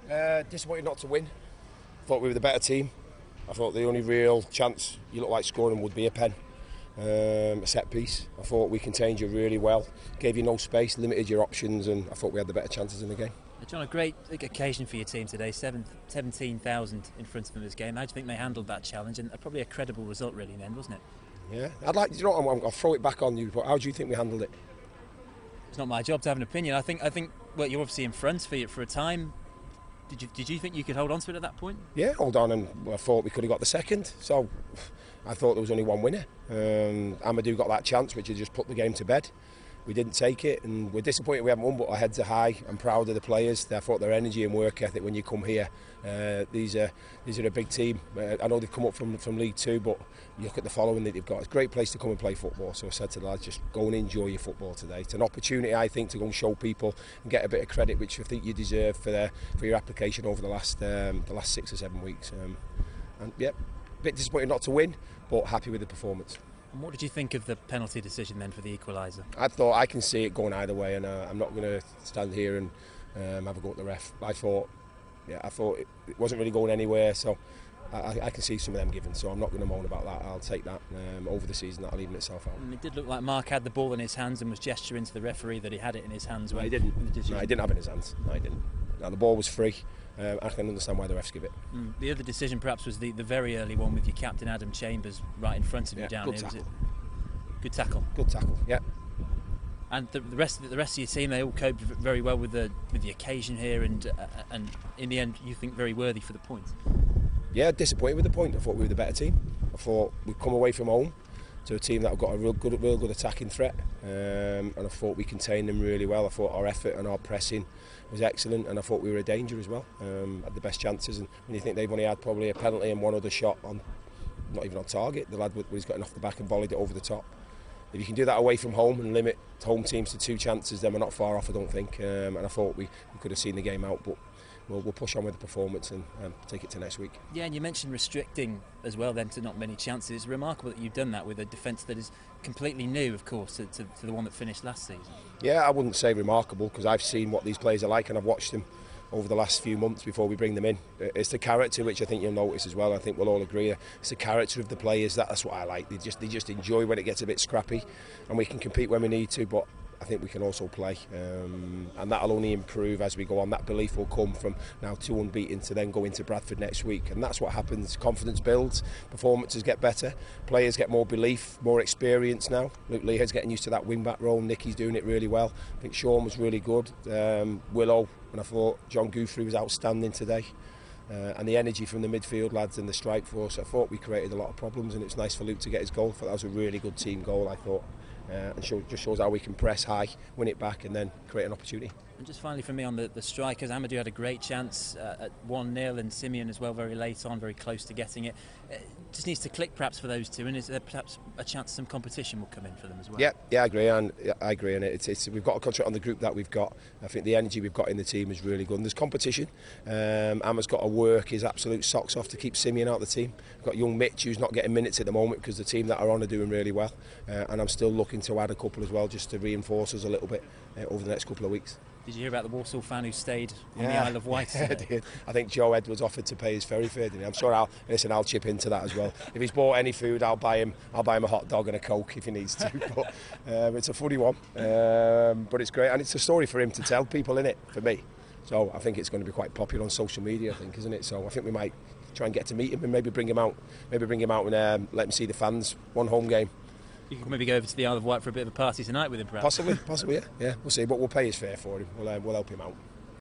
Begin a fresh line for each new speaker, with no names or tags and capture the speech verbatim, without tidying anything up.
Uh, disappointed not to win. Thought we were the better team. I thought the only real chance you look like scoring would be a pen, um, a set piece. I thought we contained you really well, gave you no space, limited your options, and I thought we had the better chances in the game.
John, a great occasion for your team today, seventeen thousand in front of them this game. How do you think they handled that challenge? And probably a credible result really in the end, wasn't it?
Yeah, I'd like, you know what, I'll throw it back on you, but how do you think we handled it?
It's not my job to have an opinion. I think, I think well, you're obviously in front for, for a time. Did you, did you think you could hold on to it at that point?
Yeah, hold on, and I thought we could have got the second. So I thought there was only one winner. Um, Amadou got that chance, which had just put the game to bed. We didn't take it, and we're disappointed we haven't won, but our heads are high. I'm proud of the players. I thought their energy and work ethic when you come here. Uh, these are these are a big team. Uh, I know they've come up from from League Two, but you look at the following that they've got. It's a great place to come and play football. So I said to the lads, just go and enjoy your football today. It's an opportunity, I think, to go and show people and get a bit of credit, which I think you deserve for the, for your application over the last um, the last six or seven weeks. Um, and yeah, a bit disappointed not to win, but happy with the performance.
And what did you think of the penalty decision then for the equaliser?
I thought I can see it going either way, and uh, I'm not going to stand here and um, have a go at the ref. I thought, yeah, I thought it, it wasn't really going anywhere, so I, I can see some of them given. So I'm not going to moan about that. I'll take that um, over the season. That'll even itself out.
And it did look like Mark had the ball in his hands and was gesturing to the referee that he had it in his hands.
No,
when
he didn't.
The
No, he didn't have it in his hands. No, he didn't. No, the ball was free. Um, I can understand why the refs give it.
Mm. The other decision perhaps was the, the very early one with your captain Adam Chambers right in front of
yeah,
you down
good
here.
Tackle.
Was it? Good tackle.
Good tackle. Yeah.
And the, the rest of the, the rest of your team, they all coped very well with the with the occasion here, and uh, and in the end, you think very worthy for the point.
Yeah, disappointed with the point. I thought we were the better team. I thought we'd come away from home to a team that have got a real good, real good attacking threat, um, and I thought we contained them really well. I thought our effort and our pressing was excellent, and I thought we were a danger as well. Um, had the best chances, and when you think they've only had probably a penalty and one other shot on, not even on target, the lad was getting off the back and volleyed it over the top. If you can do that away from home and limit home teams to two chances, then we're not far off, I don't think. Um, and I thought we, we could have seen the game out, but we'll, we'll push on with the performance and um, take it to next week.
Yeah, and you mentioned restricting as well then to not many chances. It's remarkable that you've done that with a defence that is completely new, of course, to, to, to the one that finished last season.
Yeah, I wouldn't say remarkable, because I've seen what these players are like and I've watched them over the last few months before we bring them in. It's the character, which I think you'll notice as well. I think we'll all agree. It's the character of the players. That's what I like. They just they just enjoy when it gets a bit scrappy, and we can compete when we need to, but I think we can also play, um, and that'll only improve as we go on. That belief will come from now two unbeaten to then go into Bradford next week, and that's what happens. Confidence builds, performances get better, players get more belief, more experience now. Luke Leahead's getting used to that wing back role. Nicky's doing it really well. I think Sean was really good. Um, Willow, and I thought John Guthrie was outstanding today. Uh, and the energy from the midfield lads and the strike force, I thought we created a lot of problems, and it's nice for Luke to get his goal. I thought that was a really good team goal, I thought. Uh, and show, just shows how we can press high, win it back, and then create an opportunity.
And just finally for me on the, the strikers, Amadou had a great chance uh, at one nil, and Simeon as well, very late on, very close to getting it. Uh, just needs to click perhaps for those two, and is there perhaps a chance some competition will come in for them as well?
Yeah, yeah, I agree, and yeah, I agree. And it's, it's we've got to concentrate on the group that we've got. I think the energy we've got in the team is really good. And there's competition. Um, Emma's got to work his absolute socks off to keep Simeon out of the team. We've got young Mitch who's not getting minutes at the moment because the team that are on are doing really well. Uh, and I'm still looking to add a couple as well, just to reinforce us a little bit uh, over the next couple of weeks.
Did you hear about the Walsall fan who stayed on
yeah.
the Isle of Wight?
Yeah, I did. I think Joe Edwards offered to pay his ferry fare, didn't he? I'm sure I'll listen. I'll chip into that as well. If he's bought any food, I'll buy him. I'll buy him a hot dog and a Coke if he needs to. But um, it's a funny one, um, but it's great, and it's a story for him to tell people, in it for me. So I think it's going to be quite popular on social media, I think, isn't it? So I think we might try and get to meet him and maybe bring him out, maybe bring him out and um, let him see the fans one home game.
You could maybe go over to the Isle of Wight for a bit of a party tonight with him, perhaps.
Possibly, possibly, yeah, yeah. We'll see, but we'll pay his fare for him. We'll, uh, we'll help him out.